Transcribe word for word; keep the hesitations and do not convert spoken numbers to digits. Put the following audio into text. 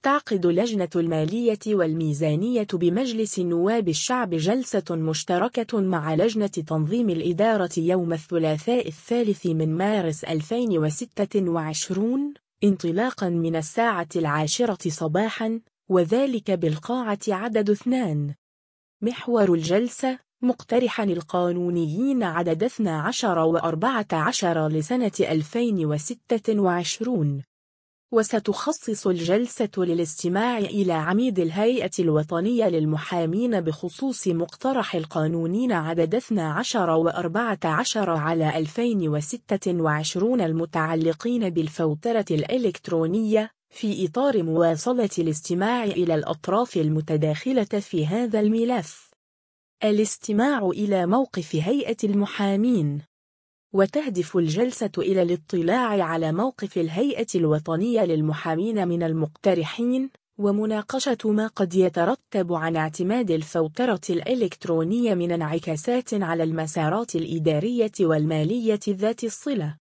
تعقد لجنة المالية والميزانية بمجلس نواب الشعب جلسة مشتركة مع لجنة تنظيم الإدارة يوم الثلاثاء الثالث من مارس ألفين وستة وعشرين انطلاقا من الساعة العاشرة صباحا، وذلك بالقاعة عدد اثنان. محور الجلسة: مقترحا القانونيين عدد اثني عشر وأربعة عشر لسنة ألفين وستة وعشرين. وستخصص الجلسة للاستماع إلى عميد الهيئة الوطنية للمحامين بخصوص مقترح القانونين عدد اثني عشر وأربعة عشر على ألفين وستة وعشرين المتعلقين بالفوترة الإلكترونية، في إطار مواصلة الاستماع إلى الأطراف المتداخلة في هذا الملف. الاستماع إلى موقف هيئة المحامين. وتهدف الجلسة إلى الاطلاع على موقف الهيئة الوطنية للمحامين من المقترحين، ومناقشة ما قد يترتب عن اعتماد الفوترة الإلكترونية من انعكاسات على المسارات الإدارية والمالية ذات الصلة.